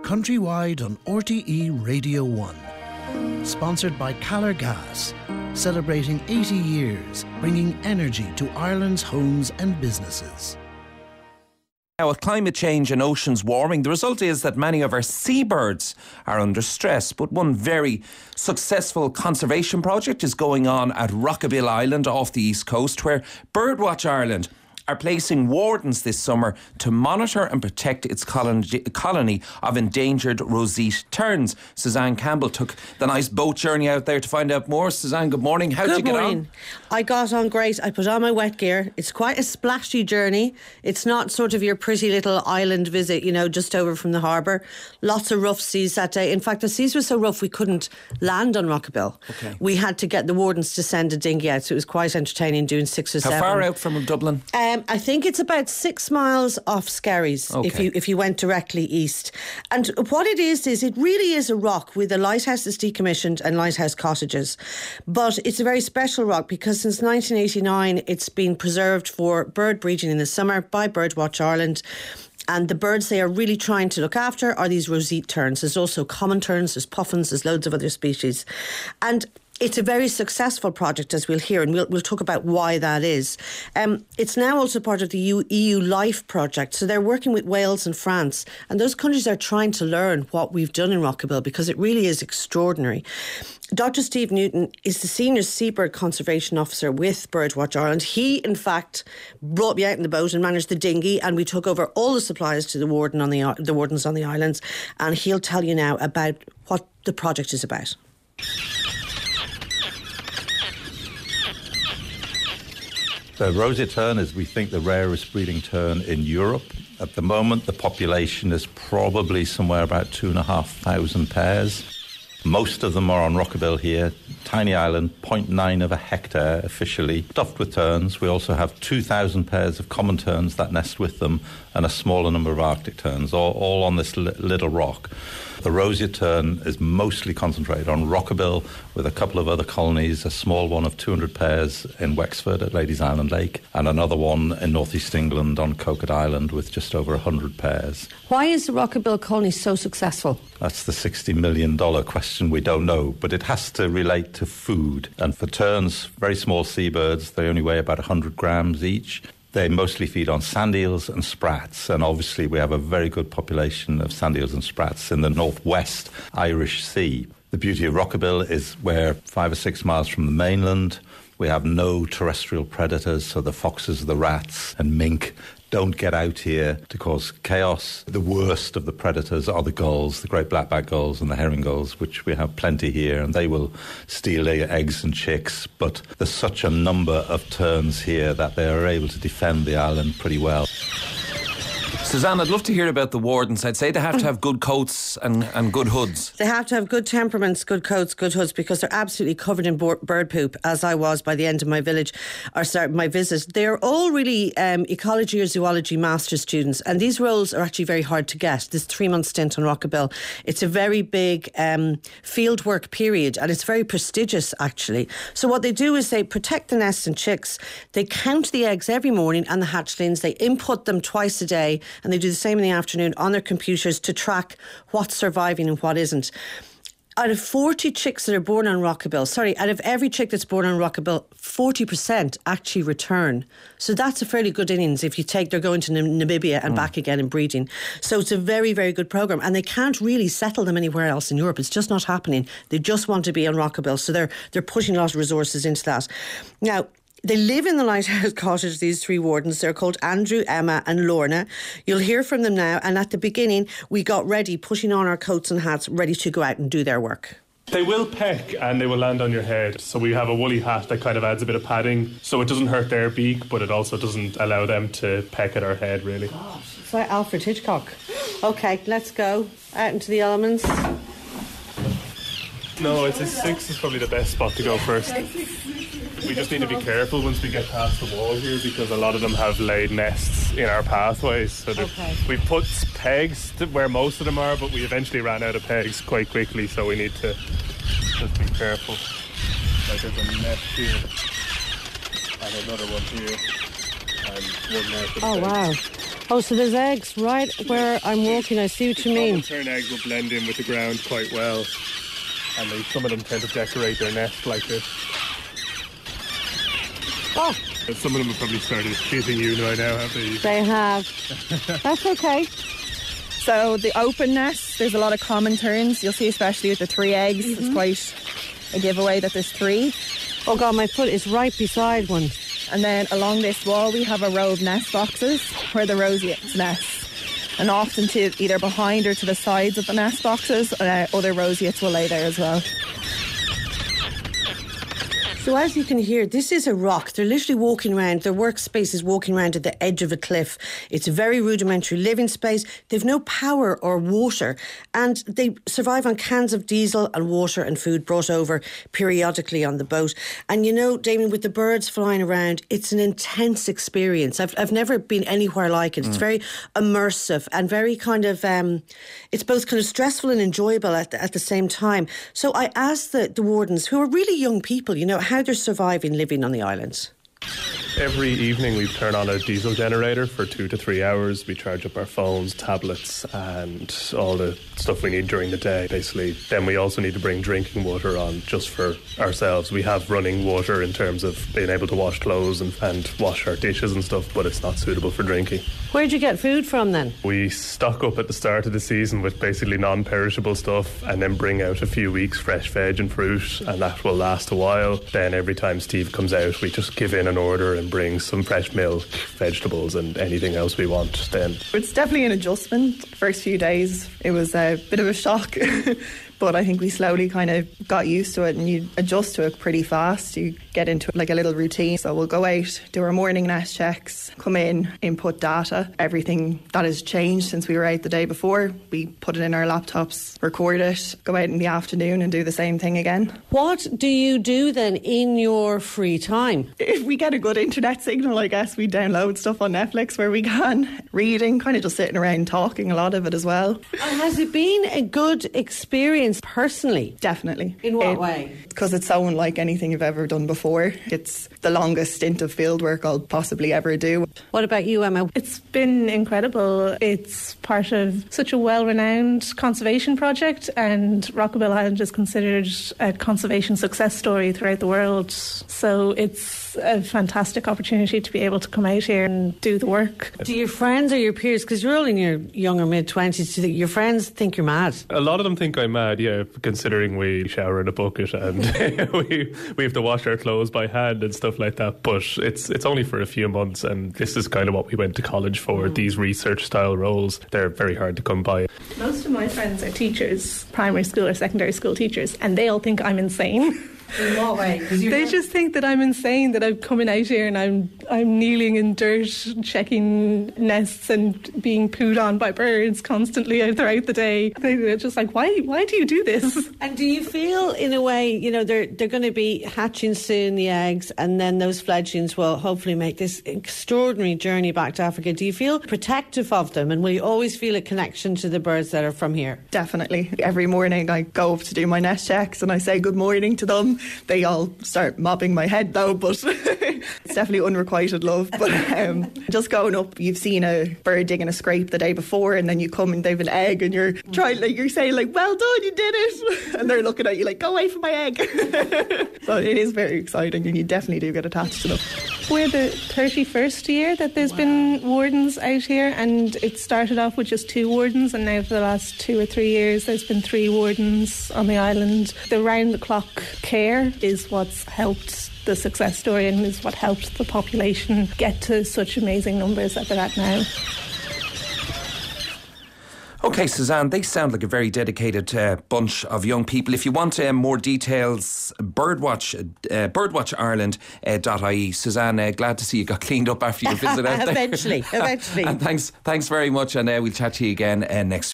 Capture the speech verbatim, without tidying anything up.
countrywide on R T E Radio one. Sponsored by Caller Gas, celebrating eighty years, bringing energy to Ireland's homes and businesses. Now, with climate change and oceans warming, the result is that many of our seabirds are under stress. But one very successful conservation project is going on at Rockabill Island off the east coast, where Birdwatch Ireland are placing wardens this summer to monitor and protect its colony of endangered roseate terns. Suzanne Campbell took the nice boat journey out there to find out more. Suzanne, good morning. How did you get morning. on? I got on great. I put on my wet gear. It's quite a splashy journey. It's not sort of your pretty little island visit, you know, just over from the harbour. Lots of rough seas that day. In fact, the seas were so rough we couldn't land on Rockabill. Okay. We had to get the wardens to send a dinghy out, so it was quite entertaining doing six or How seven. How far out from Dublin? Um, I think it's about six miles off Skerries, okay. if you if you went directly east. And what it is, is it really is a rock with the lighthouse that's decommissioned and lighthouse cottages. But it's a very special rock because since nineteen eighty-nine, it's been preserved for bird breeding in the summer by Birdwatch Ireland. And the birds they are really trying to look after are these roseate terns. There's also common terns, there's puffins, there's loads of other species. And it's a very successful project, as we'll hear, and we'll, we'll talk about why that is. Um, it's now also part of the E U LIFE project, so they're working with Wales and France, and those countries are trying to learn what we've done in Rockabill because it really is extraordinary. Doctor Steve Newton is the Senior Seabird Conservation Officer with Birdwatch Ireland. He, in fact, brought me out in the boat and managed the dinghy, and we took over all the supplies to the warden on the, the wardens on the islands, and he'll tell you now about what the project is about. The roseate tern is, we think, the rarest breeding tern in Europe. At the moment, the population is probably somewhere about two and a half thousand pairs. Most of them are on Rockabill here, tiny island, zero point nine of a hectare officially, stuffed with terns. We also have two thousand pairs of common terns that nest with them and a smaller number of Arctic terns, all, all on this li- little rock. The roseate tern is mostly concentrated on Rockabill with a couple of other colonies, a small one of two hundred pairs in Wexford at Ladies Island Lake and another one in northeast England on Coquet Island with just over one hundred pairs. Why is the Rockabill colony so successful? That's the sixty million dollars question. We don't know, but it has to relate to food. And for terns, very small seabirds, they only weigh about one hundred grams each. They mostly feed on sand eels and sprats, and obviously we have a very good population of sand eels and sprats in the northwest Irish Sea. The beauty of Rockabill is we're five or six miles from the mainland. We have no terrestrial predators, so the foxes, the rats and mink don't get out here to cause chaos. The worst of the predators are the gulls, the great blackback gulls and the herring gulls, which we have plenty here, and they will steal eggs and chicks. But there's such a number of terns here that they are able to defend the island pretty well. Suzanne, I'd love to hear about the wardens. I'd say they have to have good coats and, and good hoods. They have to have good temperaments, good coats, good hoods, because they're absolutely covered in bo- bird poop, as I was by the end of my village, or sorry, my visit. They're all really um, ecology or zoology master's students, and these roles are actually very hard to get. This three-month stint on Rockabill, it's a very big um, field work period, and it's very prestigious, actually. So what they do is they protect the nests and chicks, they count the eggs every morning and the hatchlings, they input them twice a day, and they do the same in the afternoon on their computers to track what's surviving and what isn't. Out of forty chicks that are born on Rockabill, sorry, out of every chick that's born on Rockabill, forty percent actually return. So that's a fairly good innings if you take, they're going to Namibia and mm. back again and breeding. So it's a very, very good programme, and they can't really settle them anywhere else in Europe. It's just not happening. They just want to be on Rockabill, so they're they're putting a lot of resources into that. Now, they live in the lighthouse cottage, these three wardens. They're called Andrew, Emma and Lorna. You'll hear from them now. And at the beginning, we got ready, putting on our coats and hats, ready to go out and do their work. They will peck and they will land on your head. So we have a woolly hat that kind of adds a bit of padding. So it doesn't hurt their beak, but it also doesn't allow them to peck at our head, really. Gosh, it's like Alfred Hitchcock. OK, let's go out into the elements. No, it's a six is probably the best spot to go first. We just need to be careful once we get past the wall here, because a lot of them have laid nests in our pathways. So okay. We put pegs to where most of them are, but we eventually ran out of pegs quite quickly, so we need to just be careful. Like there's a nest here, and another one here, and one nest. Oh, wow. Oh, so there's eggs right where I'm walking. I see what you mean. Common eggs will blend in with the ground quite well, and they, some of them tend to decorate their nest like this. Oh. Some of them have probably started shitting you right now, have they? They have. That's okay. So the open nest, there's a lot of common terns. You'll see especially with the three eggs. Mm-hmm. It's quite a giveaway that there's three. Oh God, my foot is right beside one. And then along this wall we have a row of nest boxes where the roseates nest. And often to either behind or to the sides of the nest boxes, uh, other roseates will lay there as well. So as you can hear, this is a rock. They're literally walking around. Their workspace is walking around at the edge of a cliff. It's a very rudimentary living space. They've no power or water, and they survive on cans of diesel and water and food brought over periodically on the boat. And you know, Damien, with the birds flying around, it's an intense experience. I've I've never been anywhere like it. It's mm. very immersive and very kind of, um, it's both kind of stressful and enjoyable at the, at the same time. So I asked the, the wardens, who are really young people, you know, how they're surviving living on the islands. Every evening we turn on a diesel generator for two to three hours. We charge up our phones, tablets and all the stuff we need during the day, basically. Then we also need to bring drinking water on just for ourselves. We have running water in terms of being able to wash clothes and, and wash our dishes and stuff, but it's not suitable for drinking. Where'd you get food from then? We stock up at the start of the season with basically non-perishable stuff and then bring out a few weeks fresh veg and fruit, and that will last a while. Then every time Steve comes out, we just give in an order and bring some fresh milk, vegetables and anything else we want then. It's definitely an adjustment. First few days it was a bit of a shock. But I think we slowly kind of got used to it, and you adjust to it pretty fast. You get into like a little routine. So we'll go out, do our morning nest checks, come in, input data. Everything that has changed since we were out the day before, we put it in our laptops, record it, go out in the afternoon and do the same thing again. What do you do then in your free time? If we get a good internet signal, I guess we download stuff on Netflix where we can. Reading, kind of just sitting around talking, a lot of it as well. And has it been a good experience personally? Definitely. In what it, way? Because it's so unlike anything you've ever done before. It's the longest stint of field work I'll possibly ever do. What about you, Emma? It's been incredible. It's part of such a well-renowned conservation project, and Rockabill Island is considered a conservation success story throughout the world. So it's a fantastic opportunity to be able to come out here and do the work. Do your friends or your peers, because you're all in your young or mid-twenties, do your friends think you're mad? A lot of them think I'm mad, yeah, considering we shower in a bucket and we we have to wash our clothes by hand and stuff like that. But it's it's only for a few months, and this is kind of what we went to college for, mm. these research-style roles. They're very hard to come by. Most of my friends are teachers, primary school or secondary school teachers, and they all think I'm insane. In what way? They just think that I'm insane, that I'm coming out here and I'm I'm kneeling in dirt, checking nests and being pooed on by birds constantly throughout the day. They're just like, why why do you do this? And do you feel, in a way, you know, they're they're going to be hatching soon, the eggs, and then those fledglings will hopefully make this extraordinary journey back to Africa. Do you feel protective of them, and will you always feel a connection to the birds that are from here? Definitely. Every morning I go up to do my nest checks and I say good morning to them. They all start mopping my head though, but it's definitely unrequited love. But um, just going up, you've seen a bird digging a scrape the day before, and then you come and they've an egg, and you're trying, like you're saying, like, well done, you did it, and they're looking at you like, go away from my egg. So it is very exciting, and you definitely do get attached to them. We're the thirty-first year that there's wow. been wardens out here, and it started off with just two wardens, and now for the last two or three years there's been three wardens on the island. The round-the-clock care is what's helped the success story and is what helped the population get to such amazing numbers that they're at now. OK, Suzanne, they sound like a very dedicated uh, bunch of young people. If you want uh, more details, Birdwatch, uh, birdwatch ireland dot I E. Suzanne, uh, glad to see you got cleaned up after your visit out there. Eventually, eventually. And thanks, thanks very much, and uh, we'll chat to you again uh, next week.